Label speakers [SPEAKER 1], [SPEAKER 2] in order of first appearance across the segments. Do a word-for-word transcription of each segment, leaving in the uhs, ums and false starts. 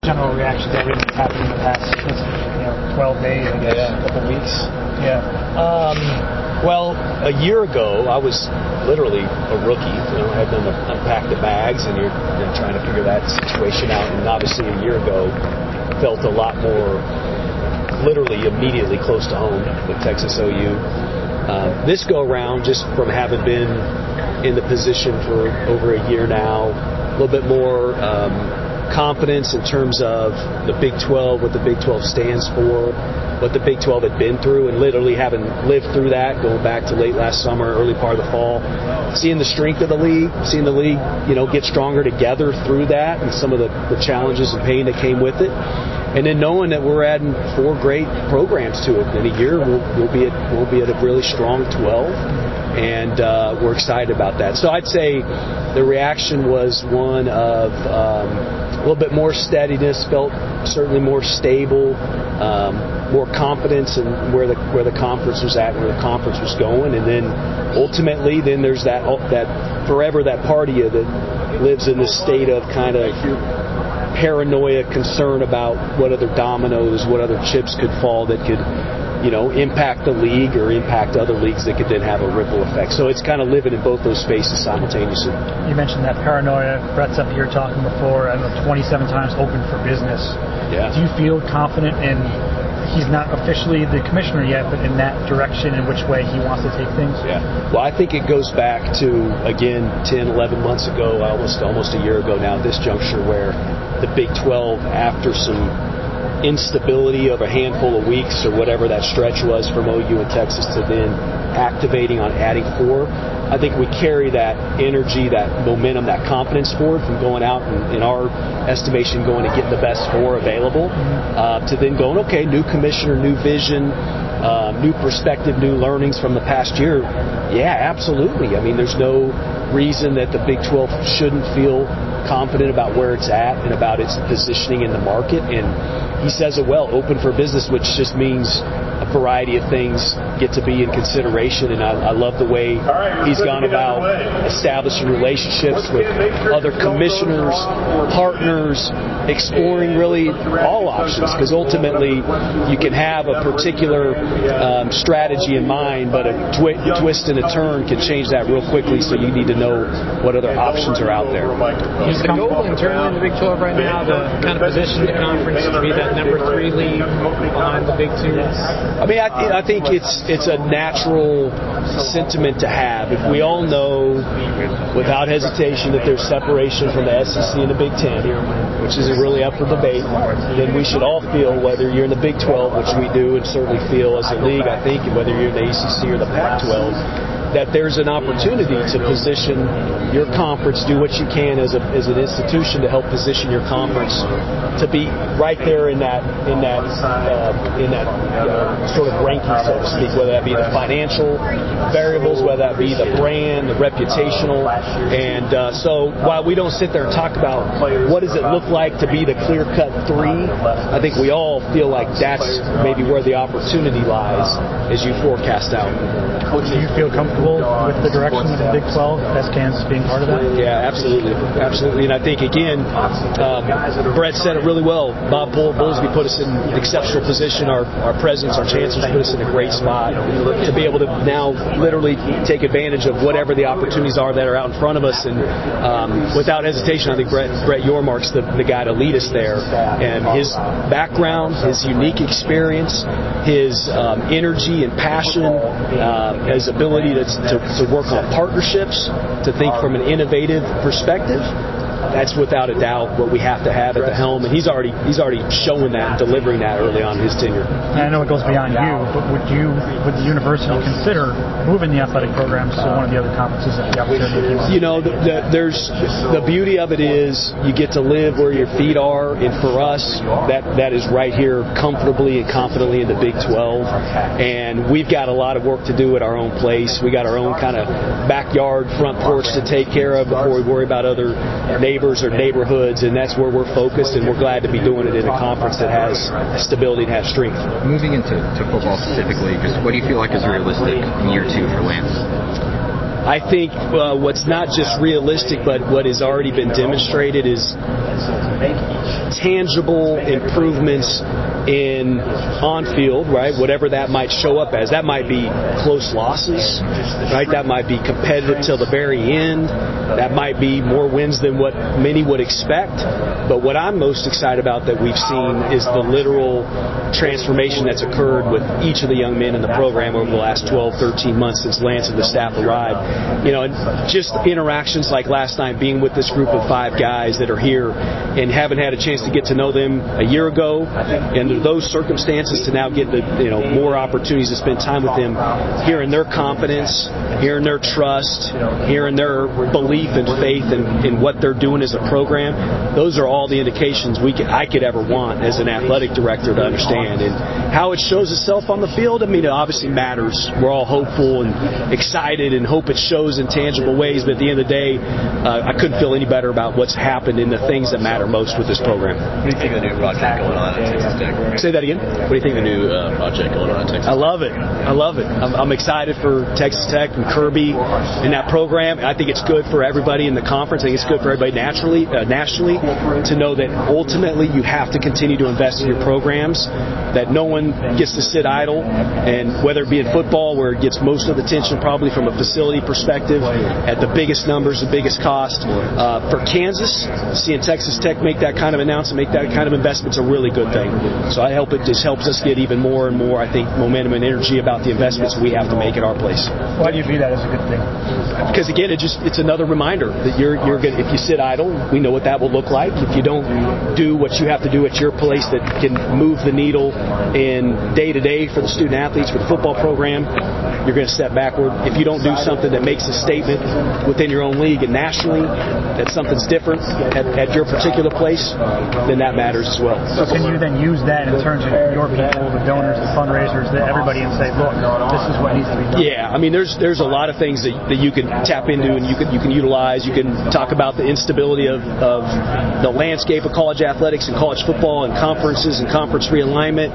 [SPEAKER 1] general reaction to everything that's happened in the past you know, twelve days, I guess,
[SPEAKER 2] yeah, a couple weeks.
[SPEAKER 1] Yeah.
[SPEAKER 2] Um, well, a year ago, I was literally a rookie. You know, I had done to unpack the bags, and you're, you're trying to figure that situation out. And obviously, a year ago, felt a lot more, literally, immediately close to home with Texas O U. Uh, this go around, just from having been in the position for over a year now, a little bit more um, confidence in terms of the Big twelve, what the Big twelve stands for, what the Big twelve had been through, and literally having lived through that, going back to late last summer, early part of the fall, seeing the strength of the league, seeing the league, you know, get stronger together through that, and some of the, the challenges and pain that came with it. And then knowing that we're adding four great programs to it in a year, we'll, we'll be at we'll be at a really strong twelve, and uh, we're excited about that. So I'd say the reaction was one of um, a little bit more steadiness, felt certainly more stable, um, more confidence in where the where the conference was at, where the conference was going, and then ultimately, then there's that that forever that part of you that lives in this state of kind of paranoia, concern about what other dominoes, what other chips could fall that could, you know, impact the league or impact other leagues that could then have a ripple effect. So it's kind of living in both those spaces simultaneously.
[SPEAKER 1] You mentioned that paranoia. Brett's up here talking before, I don't know, twenty-seven times open for business.
[SPEAKER 2] Yeah.
[SPEAKER 1] Do you feel confident in, he's not officially the commissioner yet, but in that direction, in which way he wants to take things?
[SPEAKER 2] Yeah. Well, I think it goes back to, again, ten, eleven months ago, almost almost a year ago now, at this juncture, where the Big twelve, after some instability of a handful of weeks or whatever that stretch was from O U and Texas to then activating on adding four, I think we carry that energy, that momentum, that confidence forward from going out and, in our estimation, going to get the best four available, uh, to then going, okay, new commissioner, new vision, uh, new perspective, new learnings from the past year. Yeah, absolutely. I mean, there's no reason that the Big twelve shouldn't feel confident about where it's at and about its positioning in the market. And he says it well, open for business, which just means a variety of things get to be in consideration. And I, I love the way he's gone about establishing relationships with other commissioners, partners, exploring really all options, because ultimately you can have a particular um, strategy in mind, but a twi- twist and a turn can change that real quickly, so you need to know what other options are out there.
[SPEAKER 3] Is the goal internally in the Big twelve right now to kind of position the conference to be that number three league behind the Big two?
[SPEAKER 2] I mean, I, I think it's it's a natural sentiment to have. If we all know without hesitation that there's separation from the S E C and the Big Ten, which isn't really up for debate, then we should all feel, whether you're in the Big twelve, which we do and certainly feel as a league, I think, and whether you're in the A C C or the Pac twelve, that there's an opportunity to position your conference, do what you can as a as an institution to help position your conference to be right there in that in that uh, in that uh, sort of ranking, so to speak, whether that be the financial variables, whether that be the brand, the reputational. And uh, so while we don't sit there and talk about what does it look like to be the clear-cut three, I think we all feel like that's maybe where the opportunity lies as you forecast out.
[SPEAKER 1] Do you feel comfortable with the direction of the Big twelve, best Kansas being part of that?
[SPEAKER 2] Yeah, absolutely. Absolutely. And I think, again, um, Brett said it really well. Bob Bowlesby put us in an exceptional position. Our, our presidents, our chancellors put us in a great spot to be able to now literally take advantage of whatever the opportunities are that are out in front of us. And um, without hesitation, I think Brett, Brett Yormark's the, the guy to lead us there. And his background, his unique experience, his um, energy and passion, uh, his ability to, to, to work on partnerships, to think from an innovative perspective. That's without a doubt what we have to have at the helm, and he's already he's already showing that, delivering that early on in his tenure.
[SPEAKER 1] And I know it goes beyond you, but would you, would the university consider moving the athletic programs to one of the other conferences if the opportunity came up?
[SPEAKER 2] You know, the, the, there's the beauty of it is you get to live where your feet are, and for us, that that is right here comfortably and confidently in the Big twelve. And we've got a lot of work to do at our own place. We got our own kind of backyard, front porch to take care of before we worry about other neighbors or neighborhoods, and that's where we're focused, and we're glad to be doing it in a conference that has stability and has strength.
[SPEAKER 4] Moving into to football specifically, just what do you feel like is realistic in year two for Lance?
[SPEAKER 2] I think uh, what's not just realistic, but what has already been demonstrated is tangible improvements in on-field, right? Whatever that might show up as. That might be close losses, right? That might be competitive till the very end. That might be more wins than what many would expect. But what I'm most excited about that we've seen is the literal transformation that's occurred with each of the young men in the program over the last twelve, thirteen months since Lance and the staff arrived. You know, and just interactions like last night, being with this group of five guys that are here and haven't had a chance to get to know them a year ago, and under those circumstances to now get the, you know, more opportunities to spend time with them, hearing their confidence, hearing their trust, hearing their belief and faith in, in what they're doing as a program. Those are all the indications we could, I could ever want as an athletic director to understand. And how it shows itself on the field, I mean, it obviously matters. We're all hopeful and excited and hope it shows in tangible ways, but at the end of the day, uh, I couldn't feel any better about what's happened in the things that matter most with this program.
[SPEAKER 4] What do you think of the new project going on at Texas Tech?
[SPEAKER 2] Say that again?
[SPEAKER 4] What do you think of the new uh, project going on at Texas Tech?
[SPEAKER 2] I love it. I love it. I'm, I'm excited for Texas Tech and Kirby and that program. I think it's good for everybody in the conference. I think it's good for everybody naturally, uh, nationally to know that ultimately you have to continue to invest in your programs, that no one gets to sit idle, and whether it be in football where it gets most of the attention probably from a facility perspective at the biggest numbers, the biggest cost. Uh, for Kansas, seeing Texas Tech make that kind of announcement, make that kind of investment is a really good thing. So I hope it just helps us get even more and more, I think, momentum and energy about the investments we have to make at our place.
[SPEAKER 1] Why do you view that as a good thing?
[SPEAKER 2] Because again, it just it's another reminder that you're you're gonna, if you sit idle, we know what that will look like. If you don't do what you have to do at your place that can move the needle in day to day for the student athletes, for the football program, you're going to step backward. If you don't do something that makes a statement within your own league and nationally that something's different at, at your particular place, then that matters as well.
[SPEAKER 1] So can you then use that in terms of your people, the donors, the fundraisers, the everybody, and say, look, this is what needs to be done?
[SPEAKER 2] Yeah, I mean, there's there's a lot of things that, that you can tap into and you can you can utilize. You can talk about the instability of, of the landscape of college athletics and college football and conferences and conference realignment,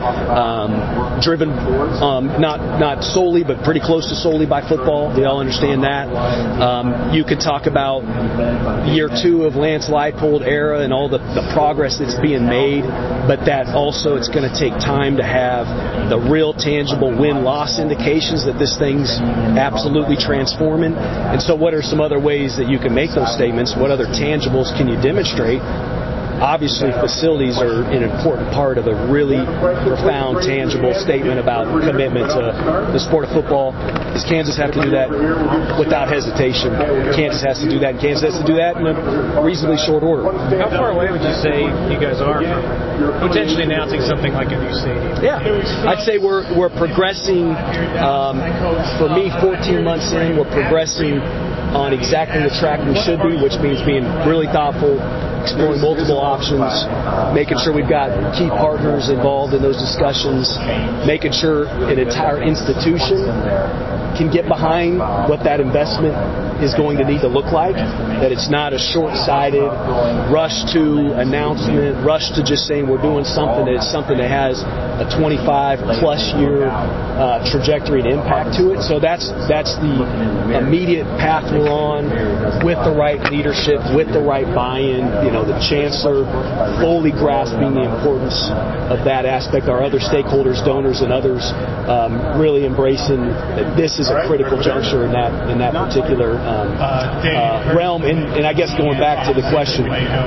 [SPEAKER 2] um, driven um, not not solely but pretty close to solely by football. We all understand that. Um, you could talk about year two of Lance Leipold era and all the, the progress that's being made, but that also it's going to take time to have the real tangible win-loss indications that this thing's absolutely transforming. And so what are some other ways that you can make those statements? What other tangibles can you demonstrate? Obviously, facilities are an important part of a really profound, tangible statement about commitment to the sport of football. Does Kansas have to do that? Without hesitation. Kansas has to do that, and Kansas has to do that in a reasonably short order.
[SPEAKER 3] How far away would you say you guys are from potentially announcing something like a new stadium?
[SPEAKER 2] Yeah, I'd say we're we're progressing. Um, for me, fourteen months in, we're progressing on exactly the track we should be, which means being really thoughtful, exploring multiple options, making sure we've got key partners involved in those discussions, making sure an entire institution can get behind what that investment is going to need to look like, that it's not a short-sighted rush to announcement, rush to just saying we're doing something, that it's something that has a twenty-five plus year uh, trajectory and impact to it. So that's that's the immediate path we're on, with the right leadership, with the right buy-in. You know, the chancellor fully grasping the importance of that aspect. Our other stakeholders, donors, and others um, really embracing that this is a critical juncture in that in that particular um, uh, realm. And, and I guess going back to the question,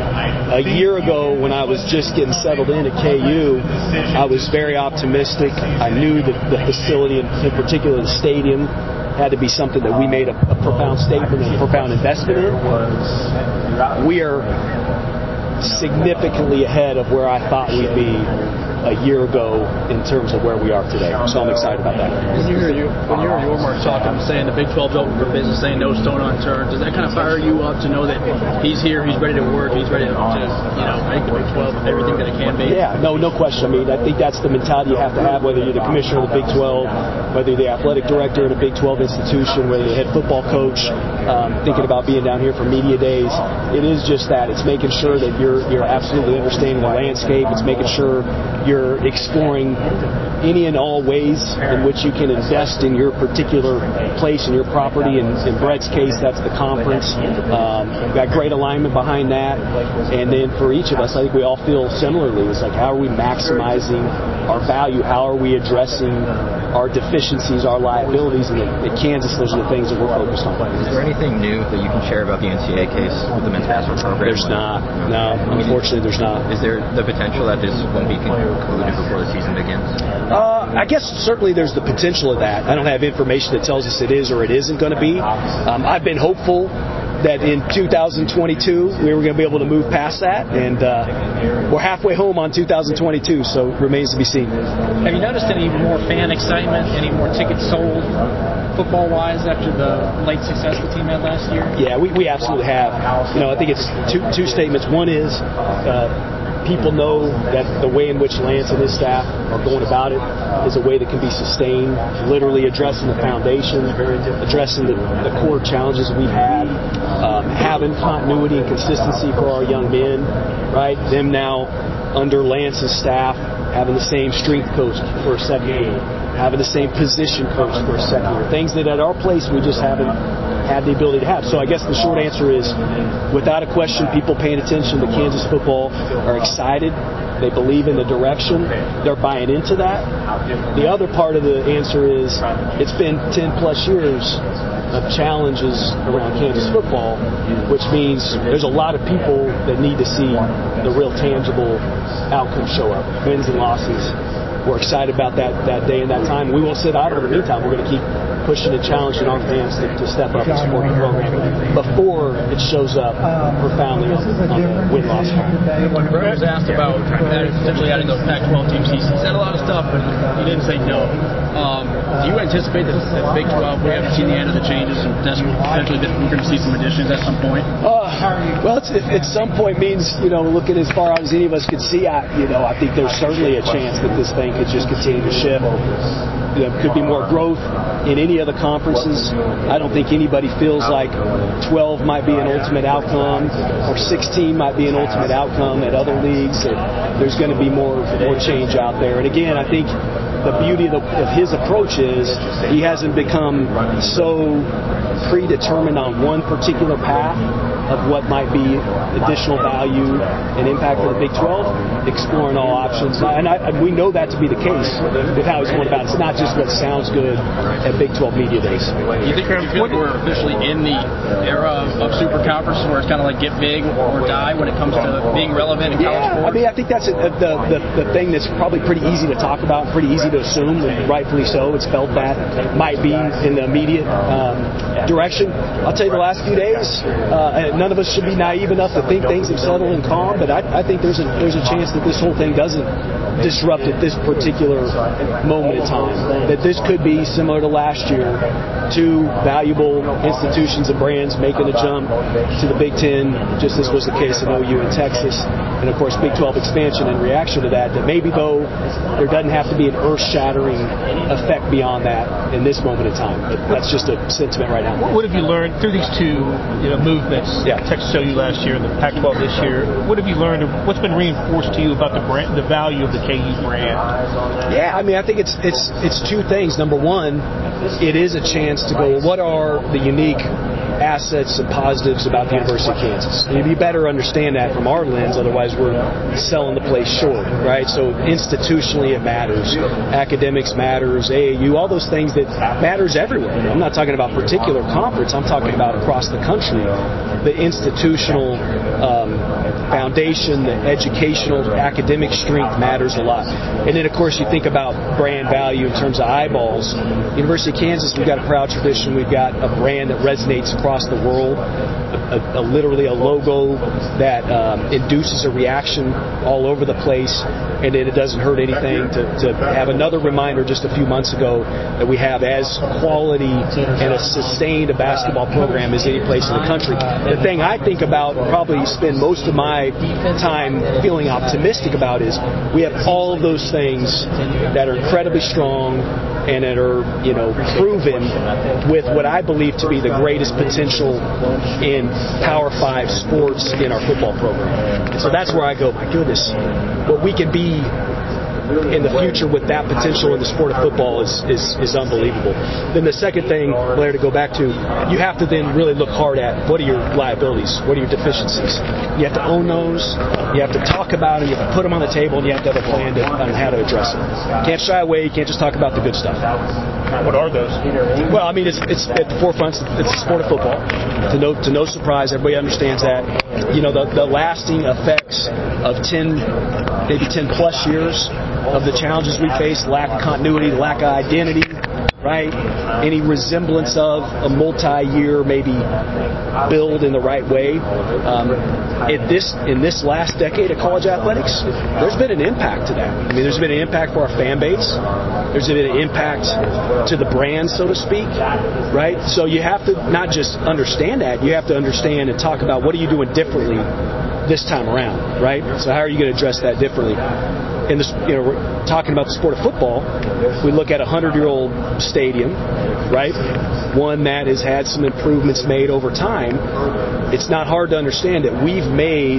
[SPEAKER 2] a year ago when I was just getting settled in at K U, I was very optimistic. I knew that the facility, in, in particular the stadium, had to be something that we made a, a profound statement and a profound investment in. We are significantly ahead of where I thought we'd be a year ago in terms of where we are today. So I'm excited about that.
[SPEAKER 5] When you hear you, when you hear Yormark talking, saying the Big twelve's open for business, saying no stone unturned, does that kind of fire you up to know that he's here, he's ready to work, he's ready to, you know, make the Big twelve everything that it can be?
[SPEAKER 2] Yeah, no, no question. I mean, I think that's the mentality you have to have, whether you're the commissioner of the Big twelve, whether you're the athletic director at a Big twelve institution, whether you're the head football coach. um, thinking about being down here for media days. It is just that. It's making sure that you're you're absolutely understanding the landscape. It's making sure you're exploring any and all ways in which you can invest in your particular place and your property. In, in Brett's case, that's the conference. Um, we've got great alignment behind that. And then for each of us, I think we all feel similarly. It's like, how are we maximizing our value? How are we addressing our deficiencies, our liabilities? And at, at Kansas, those are the things that we're focused on.
[SPEAKER 6] Is there anything new that you can share about the N C double A case with the men's basketball program?
[SPEAKER 2] There's not. No, unfortunately, there's not.
[SPEAKER 6] Is there the potential that this won't be concluded before the season begins?
[SPEAKER 2] Uh, I guess certainly there's the potential of that. I don't have information that tells us it is or it isn't going to be. Um, I've been hopeful that in two thousand twenty-two we were going to be able to move past that, and uh, we're halfway home on two thousand twenty-two, so it remains to be seen.
[SPEAKER 3] Have you noticed any more fan excitement, any more tickets sold football-wise after the late success the team had last year?
[SPEAKER 2] Yeah, we, we absolutely have. You know, I think it's two, two statements. One is uh, people know that the way in which Lance and his staff are going about it is a way that can be sustained, literally addressing the foundation, addressing the, the core challenges we've had, um, having continuity and consistency for our young men, right? Them now under Lance's staff having the same strength coach for a second year, having the same position coach for a second year, things that at our place we just haven't had the ability to have. So I guess the short answer is, without a question, people paying attention to Kansas football are excited. They believe in the direction. They're buying into that. The other part of the answer is, it's been ten plus years of challenges around Kansas football, which means there's a lot of people that need to see the real tangible outcome show up, wins and losses. We're excited about that, that day and that time. We won't sit idle in the meantime. We're going to keep pushing and challenging our fans to, to step up and support the program before it shows up profoundly on, on the win-loss front.
[SPEAKER 5] Brett was asked about potentially adding those Pac twelve teams. He said a lot of stuff, but he didn't say no. Um, do you anticipate that the Big twelve, we haven't seen the end of the changes, and potentially that we're going to see some additions at some point?
[SPEAKER 2] Uh, well, it's, it, at some point means, you know, looking as far out as any of us could see, I, you know, I think there's certainly a chance that this thing could just continue to shift. There could be more growth in any of the conferences. I don't think anybody feels like twelve might be an ultimate outcome or sixteen might be an ultimate outcome at other leagues. There's going to be more more change out there. And again, I think the beauty of, the, of his approach is he hasn't become so predetermined on one particular path of what might be additional value and impact for the Big twelve, exploring all options. And I, we know that to be the case with how he's going about it. It's not just what sounds good at Big twelve Media Days.
[SPEAKER 5] Do you think you feel like we're officially in the era of, of super conferences where it's kind of like get big or die when it comes to being relevant in college
[SPEAKER 2] yeah,
[SPEAKER 5] sports?
[SPEAKER 2] I mean, I think that's a, the, the, the thing that's probably pretty easy to talk about, pretty easy to assume, and rightfully so. It's felt that might be in the immediate um, direction. I'll tell you, the last few days, uh, none of us should be naive enough to think things have settled and calm, but I, I think there's a there's a chance that this whole thing doesn't disrupt at this particular moment in time. That this could be similar to last year, two valuable institutions and brands making a jump to the Big Ten, just as was the case in O U and Texas, and of course Big twelve expansion in reaction to that. That maybe though there doesn't have to be an earth-shattering effect beyond that in this moment in time. But that's just a sentiment right now.
[SPEAKER 7] What have you learned through these two you know, movements?
[SPEAKER 2] Yeah.
[SPEAKER 7] Texas O U last year and the Pac twelve this year. What have you learned? Or what's been reinforced to you about the brand, the value of the K U brand?
[SPEAKER 2] Yeah, I mean, I think it's it's it's two things. Number one, it is a chance to go, well, what are the unique assets and positives about the University of Kansas? And you better understand that from our lens, otherwise we're selling the place short, right? So institutionally it matters. Academics matters, A A U, all those things that matters everywhere. I'm not talking about particular conference, I'm talking about across the country. The institutional um, foundation, the educational, academic strength matters a lot. And then, of course, you think about brand value in terms of eyeballs. University of Kansas, we've got a proud tradition. We've got a brand that resonates across the world, a, a, a, literally a logo that um, induces a reaction all over the place, and then it doesn't hurt anything to, to have another reminder just a few months ago that we have as quality and as sustained a basketball program as any place in the country. The thing I think about, probably spend most of my time feeling optimistic about, is we have all of those things that are incredibly strong and that are, you know, proven with what I believe to be the greatest potential in Power Five sports in our football program. And so that's where I go, my goodness, what we can be in the future with that potential in the sport of football is, is, is unbelievable. Then the second thing, Blair, to go back to, you have to then really look hard at what are your liabilities, what are your deficiencies. You have to own those, you have to talk about it, you have to put them on the table, and you have to have a plan to, on how to address it. You can't shy away, you can't just talk about the good stuff.
[SPEAKER 7] What are those?
[SPEAKER 2] Well, I mean, it's, it's at the forefront. It's the sport of football. To no, to no surprise, everybody understands that. You know, the, the lasting effects of ten, maybe ten plus years of the challenges we face, lack of continuity, lack of identity, right? Any resemblance of a multi-year maybe build in the right way. Um, in this in this last decade of college athletics, there's been an impact to that. I mean, there's been an impact for our fan base. There's been an impact to the brand, so to speak, right? So you have to not just understand that, you have to understand and talk about what are you doing differently this time around, right? So how are you going to address that differently? In this, you know, we're talking about the sport of football. We look at a hundred-year-old stadium, right? One that has had some improvements made over time. It's not hard to understand that we've made,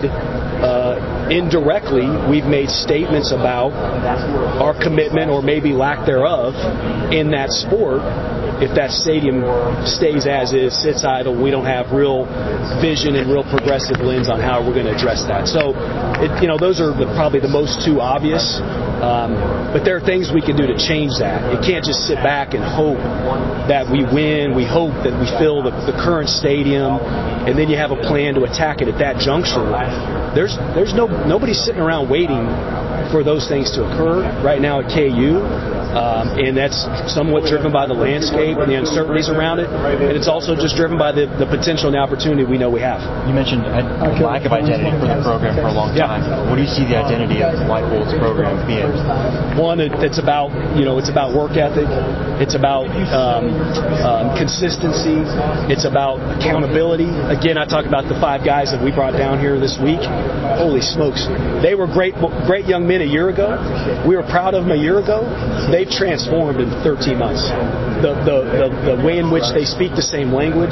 [SPEAKER 2] uh, indirectly, we've made statements about our commitment or maybe lack thereof in that sport. If that stadium stays as is, sits idle, we don't have real vision and real progressive lens on how we're going to address that. So, it, you know, those are the, probably the most two obvious. Um, but there are things we can do to change that. You can't just sit back and hope that we win. We hope that we fill the, the current stadium, and then you have a plan to attack it at that juncture. There's there's no nobody sitting around waiting for those things to occur right now at K U. Um, and that's somewhat driven by the landscape and the uncertainties around it. And it's also just driven by the, the potential and the opportunity we know we have.
[SPEAKER 6] You mentioned a lack of identity for the program for a long time. Yeah. What do you see the identity of Leipold's program being?
[SPEAKER 2] One, it's about, you know, it's about work ethic. It's about um, um, consistency. It's about accountability. Again, I talk about the five guys that we brought down here this week. Holy smokes. They were great, great young men a year ago. We were proud of them a year ago. They've transformed in thirteen months. The, the, the, the way in which they speak the same language,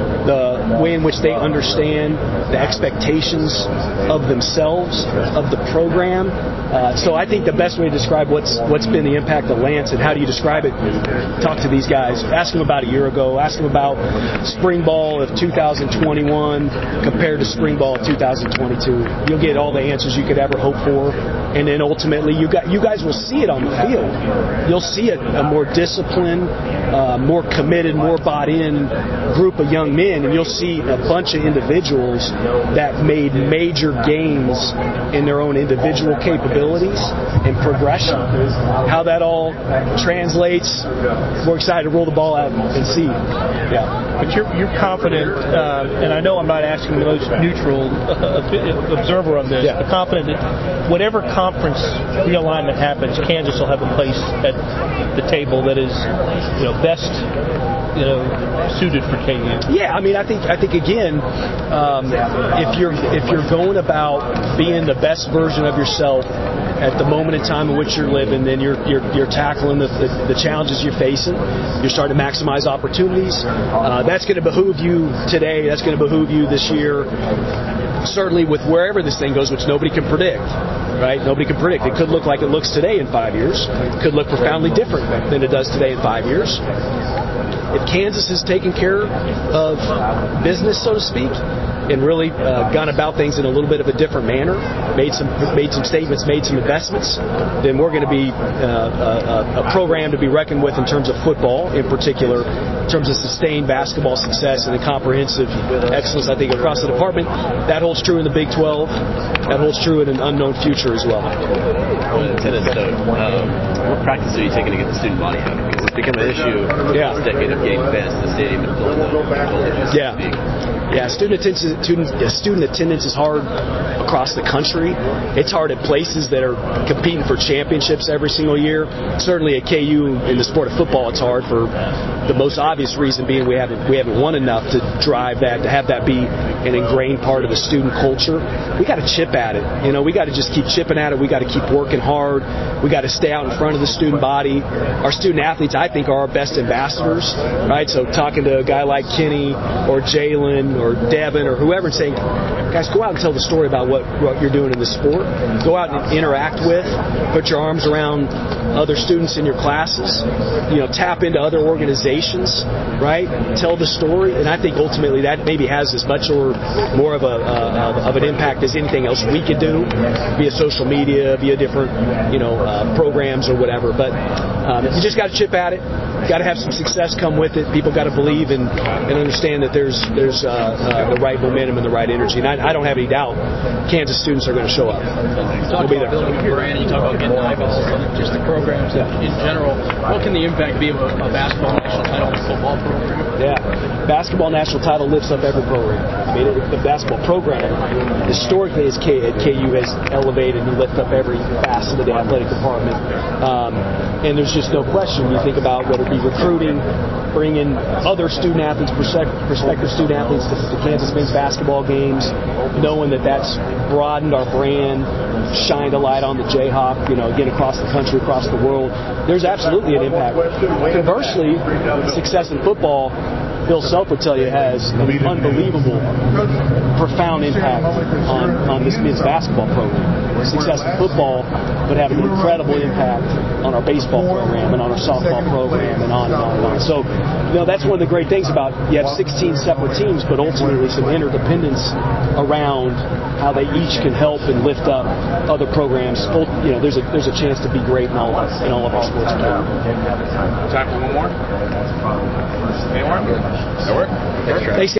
[SPEAKER 2] the way in which they understand the expectations of themselves, of the program. Uh, so I think the best way to describe what's what's been the impact of Lance and how do you describe it, talk to these guys. Ask them about a year ago. Ask them about spring ball of two thousand twenty-one compared to spring ball of two thousand twenty-two. You'll get all the answers you could ever hope for. And then ultimately, you got you guys will see it on the field. You'll see a, a more disciplined, uh, more committed, more bought-in group of young men, and you'll see a bunch of individuals that made major gains in their own individual capabilities and progression. How that all translates, we're excited to roll the ball out and see. Yeah.
[SPEAKER 7] But you're, you're confident, uh, and I know I'm not asking the most neutral uh, observer of this, yeah. but confident that whatever conference realignment happens, Kansas will have a place at the table that is, you know, best, you know, suited for K U.
[SPEAKER 2] Yeah, I mean, I think I think again, um, if you're if you're going about being the best version of yourself at the moment in time in which you're living, then you're you're, you're tackling the, the the challenges you're facing. You're starting to maximize opportunities. Uh, that's going to behoove you today. That's going to behoove you this year. Certainly with wherever this thing goes, which nobody can predict, right? Nobody can predict. It could look like it looks today in five years. It could look profoundly different than it does today in five years. If Kansas has taken care of business, so to speak, and really uh, gone about things in a little bit of a different manner, made some made some statements, made some investments, then we're going to be uh, a, a program to be reckoned with in terms of football, in particular, in terms of sustained basketball success and a comprehensive excellence, I think, across the department. That holds true in the Big twelve. That holds true in an unknown future as well.
[SPEAKER 4] On the tennis note, um, what practice are you taking to get the student body out? Because it's become an issue
[SPEAKER 2] yeah.
[SPEAKER 4] this decade of getting fans to the stadium and filling the
[SPEAKER 2] Yeah. Yeah, student attendance, student, student attendance is hard across the country. It's hard at places that are competing for championships every single year. Certainly at K U in the sport of football, it's hard for the most obvious reason being we haven't we haven't won enough to drive that, to have that be an ingrained part of the student culture. We got to chip at it. You know, we got to just keep chipping at it. We got to keep working hard. We got to stay out in front of the student body. Our student athletes, I think, are our best ambassadors, right? So talking to a guy like Kenny or Jalen or Devin or whoever and saying, guys, go out and tell the story about what, what you're doing in the sport. Go out and interact with. Put your arms around other students in your classes. You know, tap into other organizations, right? Tell the story. And I think ultimately that maybe has as much or more of a uh, of an impact as anything else we could do, via social media, via different, you know, uh, programs or whatever. But um, you just got to chip at it. Got to have some success come with it. People got to believe and, and understand that there's there's uh, uh, the right momentum and the right energy. And I, I don't have any doubt Kansas students are going to show up.
[SPEAKER 5] You talk
[SPEAKER 2] We'll be
[SPEAKER 5] about
[SPEAKER 2] there.
[SPEAKER 5] building a brand, you talk about getting eyeballs and just the programs in, in general. What can the impact be of a, a basketball national title and football program?
[SPEAKER 2] Yeah, basketball national title lifts up every program. I mean, it, the basketball program historically as K, at K U has elevated and lifted up every facet of the athletic department. Um, and there's just no question. You think about whether it be recruiting, bringing other student athletes, prospective student athletes to, to Kansas men's basketball games, knowing that that's broadened our brand, shined a light on the Jayhawk, you know, again, across the country, across the world. There's absolutely an impact. Conversely, success in football, Bill Self would tell you, has an unbelievable, profound impact on, on this men's basketball program. Success in football would have an incredible impact on our baseball program and on our softball program and on and on and on. So, you know, that's one of the great things about you have sixteen separate teams, but ultimately some interdependence around how they each can help and lift up other programs. You know, there's a there's a chance to be great in all of, in all of our sports.
[SPEAKER 8] Time for one more? Any more? That work?
[SPEAKER 2] Thanks.